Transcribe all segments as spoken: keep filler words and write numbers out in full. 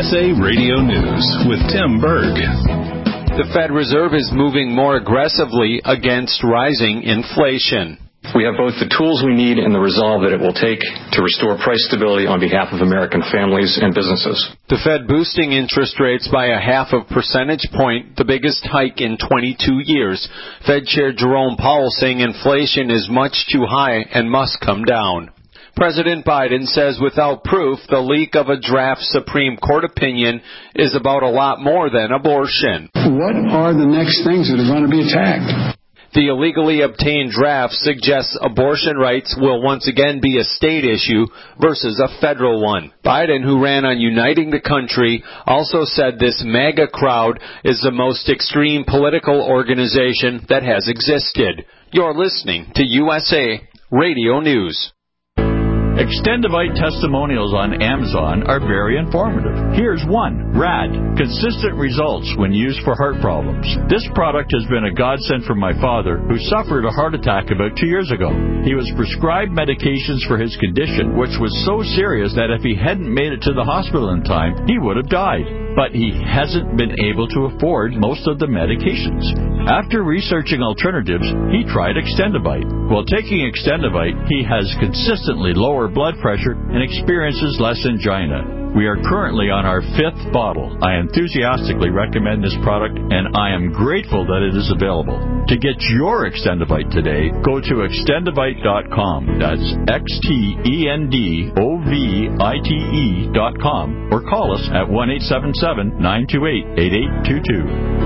S A Radio News with Tim Berg. The Fed Reserve is moving more aggressively against rising inflation. We have both the tools we need and the resolve that it will take to restore price stability on behalf of American families and businesses. The Fed boosting interest rates by a half of percentage point, the biggest hike in twenty-two years. Fed Chair Jerome Powell saying inflation is much too high and must come down. President Biden says without proof, the leak of a draft Supreme Court opinion is about a lot more than abortion. What are the next things that are going to be attacked? The illegally obtained draft suggests abortion rights will once again be a state issue versus a federal one. Biden, who ran on uniting the country, also said this MAGA crowd is the most extreme political organization that has existed. You're listening to U S A Radio News. Extendivite testimonials on Amazon are very informative. Here's one. Rad. Consistent results when used for heart problems. This product has been a godsend for my father, who suffered a heart attack about two years ago. He was prescribed medications for his condition, which was so serious that if he hadn't made it to the hospital in time, he would have died. But he hasn't been able to afford most of the medications. After researching alternatives, he tried Extendivite. While taking Extendivite, he has consistently lower blood pressure and experiences less angina. We are currently on our fifth bottle. I enthusiastically recommend this product, and I am grateful that it is available. To get your Extendivite today, go to extendivite dot com. That's X T E N D O V I T E dot com, or call us at one eight seven seven, nine two eight, eight eight two two.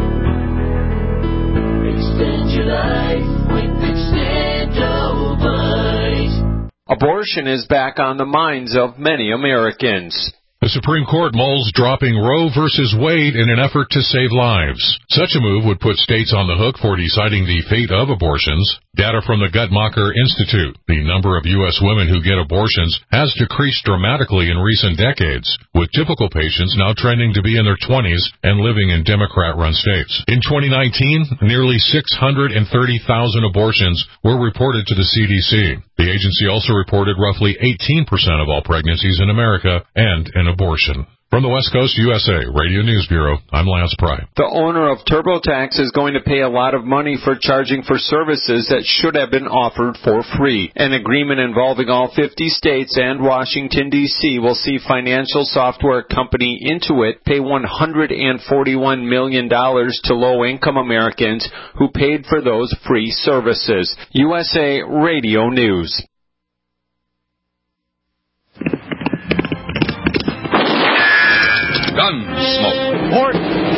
Extend your life with Extendivite. Abortion is back on the minds of many Americans. The Supreme Court mulls dropping Roe versus Wade in an effort to save lives. Such a move would put states on the hook for deciding the fate of abortions. Data from the Guttmacher Institute. The number of U S women who get abortions has decreased dramatically in recent decades, with typical patients now trending to be in their twenties and living in Democrat-run states. In twenty nineteen, nearly six hundred thirty thousand abortions were reported to the C D C. The agency also reported roughly eighteen percent of all pregnancies in America end in abortion. From the West Coast U S A Radio News Bureau, I'm Lance Pry. The owner of TurboTax is going to pay a lot of money for charging for services that should have been offered for free. An agreement involving all fifty states and Washington, D C will see financial software company Intuit pay one hundred forty-one million dollars to low-income Americans who paid for those free services. U S A Radio News. Gunsmoke. Port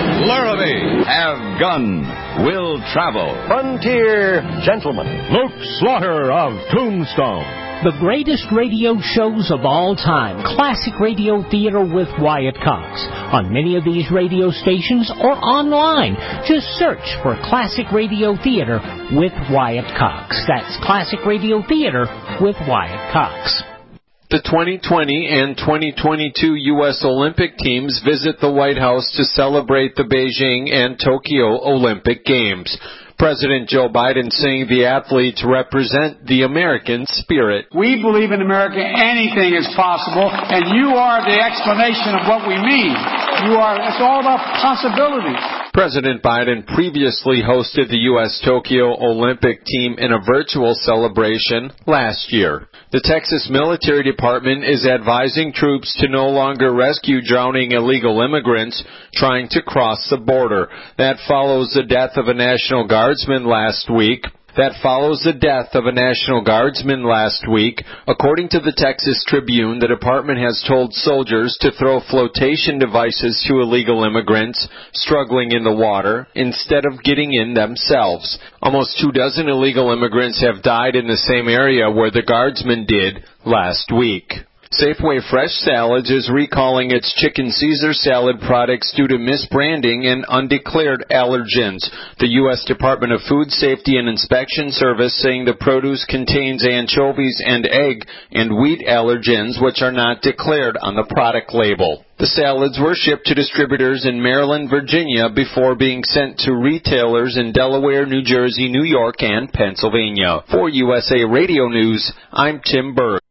Laramie. Have gun. Will travel. Frontier Gentleman. Luke Slaughter of Tombstone. The greatest radio shows of all time. Classic Radio Theater with Wyatt Cox. On many of these radio stations or online. Just search for Classic Radio Theater with Wyatt Cox. That's Classic Radio Theater with Wyatt Cox. The twenty twenty and twenty twenty-two U S Olympic teams visit the White House to celebrate the Beijing and Tokyo Olympic Games. President Joe Biden saying the athletes represent the American spirit. We believe in America anything is possible, and you are the explanation of what we mean. You are, it's all about possibilities. President Biden previously hosted the U S Tokyo Olympic team in a virtual celebration last year. The Texas Military Department is advising troops to no longer rescue drowning illegal immigrants trying to cross the border. That follows the death of a National Guardsman last week. That follows the death of a National Guardsman last week. According to the Texas Tribune, the department has told soldiers to throw flotation devices to illegal immigrants struggling in the water instead of getting in themselves. Almost two dozen illegal immigrants have died in the same area where the Guardsman did last week. Safeway Fresh Salads is recalling its Chicken Caesar salad products due to misbranding and undeclared allergens. The U S Department of Food Safety and Inspection Service saying the produce contains anchovies and egg and wheat allergens which are not declared on the product label. The salads were shipped to distributors in Maryland, Virginia before being sent to retailers in Delaware, New Jersey, New York, and Pennsylvania. For U S A Radio News, I'm Tim Berg.